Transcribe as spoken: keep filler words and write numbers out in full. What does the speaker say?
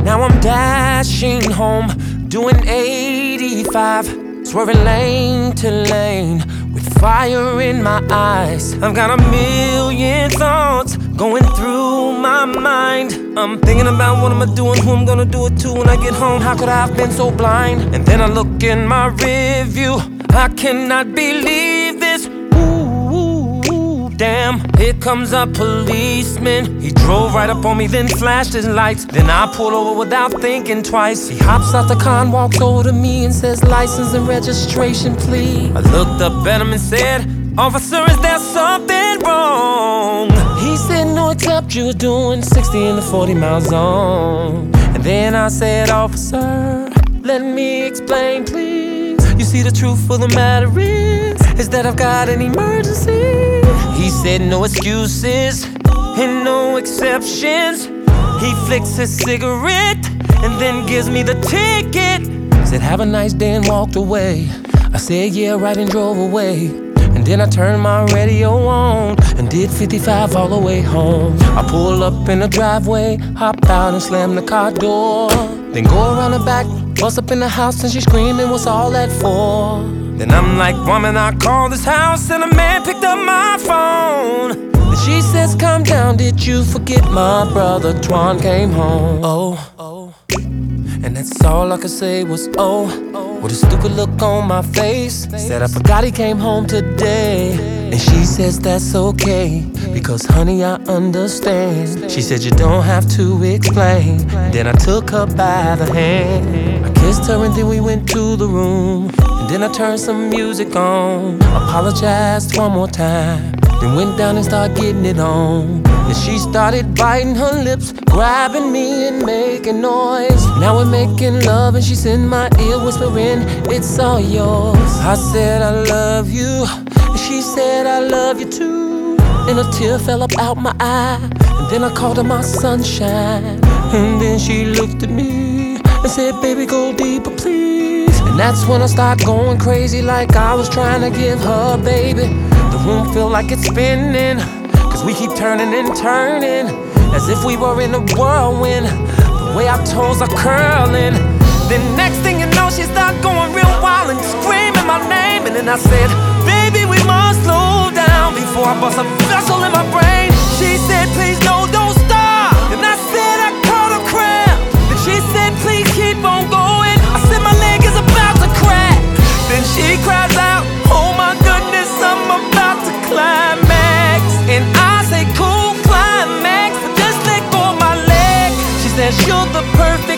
Now I'm dashing home, doing eighty-five, swerving lane to lane with fire in my eyes. I've got a million thoughts going through my mind. I'm thinking about what am I doing, who I'm gonna do it to when I get home. How could I have been so blind? And then I look in my rearview, I cannot believe this. Damn, here comes a policeman. He drove right up on me, then flashed his lights. Then I pulled over without thinking twice. He hops out the car and walks over to me and says, license and registration, please. I looked up at him and said, officer, is there something wrong? He said, no, except you're doing sixty in the forty mile zone. And then I said, officer, let me explain, please. You see, the truth of the matter is, is that I've got an emergency. He said no excuses and no exceptions. He flicks his cigarette and then gives me the ticket. Said have a nice day and walked away. I said yeah, right, and drove away. And then I turned my radio on and did fifty-five all the way home. I pull up in the driveway, hop out and slam the car door. Then go around the back, bust up in the house and she's screaming, what's all that for? Then I'm like, woman, I called this house and a man picked up my phone. Then she says, calm down, did you forget my brother Twan came home? Oh, oh. And that's all I could say was, oh, with a stupid look on my face. Said I forgot he came home today. And she says that's okay, because honey, I understand. She said you don't have to explain. Then I took her by the hand, I kissed her and then we went to the room. And then I turned some music on, apologized one more time, then went down and started getting it on. Then she started biting her lips, grabbing me and making noise. Now we're making love and she's in my ear whispering, it's all yours. I said I love you, and she said I love you too. And a tear fell up out my eye, and then I called her my sunshine. And then she looked at me and said, baby, go deeper, please. And that's when I start going crazy, like I was trying to give her, baby. The room feel like it's spinning, cause we keep turning and turning, as if we were in a whirlwind. The way our toes are curling. Then next thing you know, she started going real wild and screaming my name. And then I said, baby, we must slow down before I bust a vessel in my brain. She said, please, no, don't stop. And I said, I caught a cramp. Then she said, please keep on going. I said, my leg is about to crack. Then she cries out, oh my goodness, I'm about to climax. And I say, cool, climax, but just let go of my leg. She says, you're the perfect